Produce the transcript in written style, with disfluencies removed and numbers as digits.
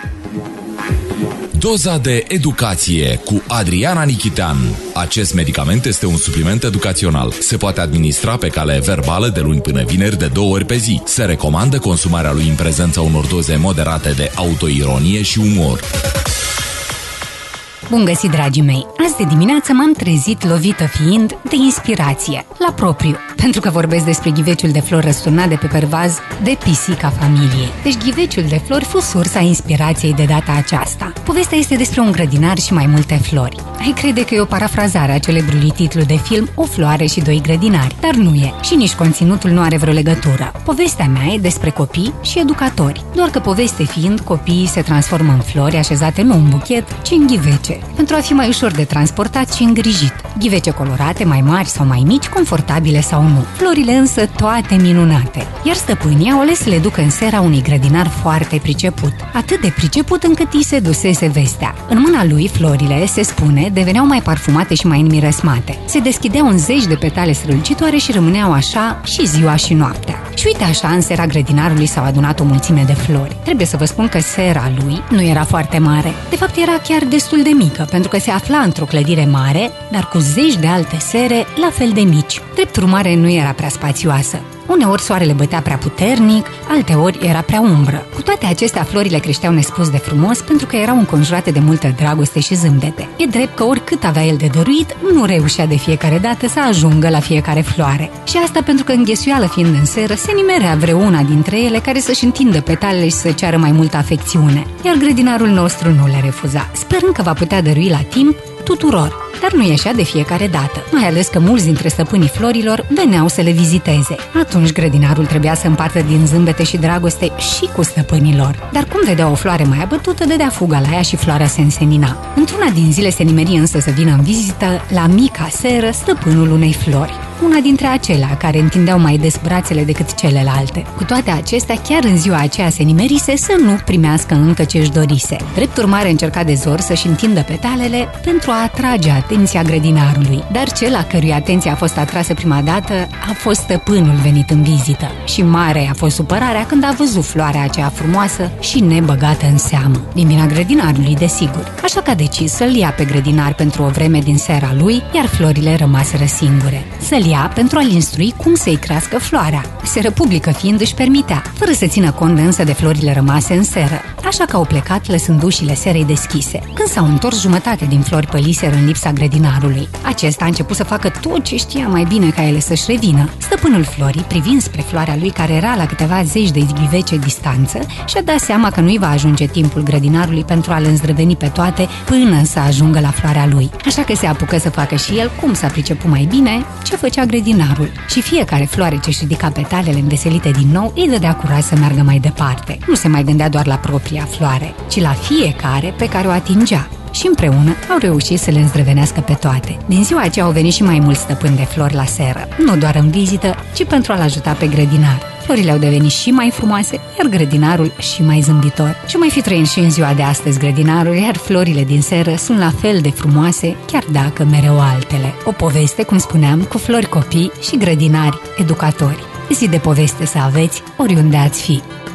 Doza de educație cu Adriana Nichitean. Acest medicament este un supliment educațional. Se poate administra pe cale verbală de luni până vineri de 2 ori pe zi. Se recomandă consumarea lui în prezența unor doze moderate de autoironie și umor. Bun găsit, dragii mei! Azi de dimineață m-am trezit lovită fiind de inspirație, la propriu, pentru că vorbesc despre ghiveciul de flori răsturnat de pe pervaz de pisica familiei. Deci ghiveciul de flori fu sursa inspirației de data aceasta. Povestea este despre un grădinar și mai multe flori. Ai crede că e o parafrazare a celebrului titlu de film O floare și 2 grădinari, dar nu e și nici conținutul nu are vreo legătură. Povestea mea e despre copii și educatori, doar că poveste fiind, copiii se transformă în flori așezate nu în buchet, ci în ghivece, pentru a fi mai ușor de transportat și îngrijit. Ghivece colorate, mai mari sau mai mici, confortabile sau nu. Florile însă toate minunate. Iar stăpânii au ales să le ducă în sera unui grădinar foarte priceput. Atât de priceput încât i se dusese vestea. În mâna lui, florile, se spune, deveneau mai parfumate și mai înmiresmate. Se deschideau în zeci de petale strălucitoare și rămâneau așa și ziua și noaptea. Și uite așa, în sera grădinarului s-au adunat o mulțime de flori. Trebuie să vă spun că sera lui nu era foarte mare. De fapt, era chiar destul de mică, pentru că se afla într-o clădire mare, dar cu zeci de alte sere la fel de mici. Drept urmare, nu era prea spațioasă. Uneori soarele bătea prea puternic, alteori era prea umbră. Cu toate acestea, florile creșteau nespus de frumos pentru că erau înconjurate de multă dragoste și zâmbete. E drept că oricât avea el de dăruit, nu reușea de fiecare dată să ajungă la fiecare floare. Și asta pentru că, înghesuială fiind în seră, se nimerea vreuna dintre ele care să-și întindă petalele și să ceară mai multă afecțiune. Iar grădinarul nostru nu le refuza, sperând că va putea dărui la timp tuturor. Dar nu ieșea de fiecare dată, mai ales că mulți dintre stăpânii florilor veneau să le viziteze. Atunci grădinarul trebuia să împartă din zâmbete și dragoste și cu stăpânilor. Dar cum vedea o floare mai abătută, dădea fuga la ea și floarea se însenina. Într-una din zile se nimeri însă să vină în vizită la mica seră stăpânul unei flori, una dintre acelea care întindeau mai des brațele decât celelalte. Cu toate acestea, chiar în ziua aceea se nimerise să nu primească încă ce își dorise. Drept urmare, încerca de zor să-și întindă petalele pentru a atrage atenția grădinarului. Dar cel a cărui atenție a fost atrasă prima dată a fost stăpânul venit în vizită. Și mare a fost supărarea când a văzut floarea aceea frumoasă și nebăgată în seamă. Din vina grădinarului, desigur. Așa că a decis să-l ia pe grădinar pentru o vreme din sera lui, iar florile rămaseră singure. Să-l ia pentru a-l instrui cum să-i crească floarea. Seră publică fiind își permitea, fără să țină cont însă de florile rămase în seră. Așa că au plecat lăsând ușile serei deschise. Când s-au întors, jumătate din flori păliseră în lipsa grădinarului. Acesta a început să facă tot ce știa mai bine ca ele să-și revină. Stăpânul florii, privind spre floarea lui care era la câteva zeci de ghivece distanță, și-a dat seama că nu-i va ajunge timpul grădinarului pentru a le îndrăveni pe toate până să ajungă la floarea lui. Așa că se apucă să facă și el, cum s-a priceput mai bine, ce făcea grădinarul. Și fiecare floare ce-și ridica petalele înveselite din nou îi dădea curaj să meargă mai departe. Nu se mai gândea doar la propria floare, ci la fiecare pe care o atingea. Și împreună au reușit să le îndrăvenească pe toate. Din ziua aceea au venit și mai mulți stăpâni de flori la seră, nu doar în vizită, ci pentru a-l ajuta pe grădinar. Florile au devenit și mai frumoase, iar grădinarul și mai zâmbitor. Ce mai fi trăind și în ziua de astăzi grădinarul, iar florile din seră sunt la fel de frumoase, chiar dacă mereu altele. O poveste, cum spuneam, cu flori copii și grădinari educatori. Zi de poveste să aveți oriunde ați fi.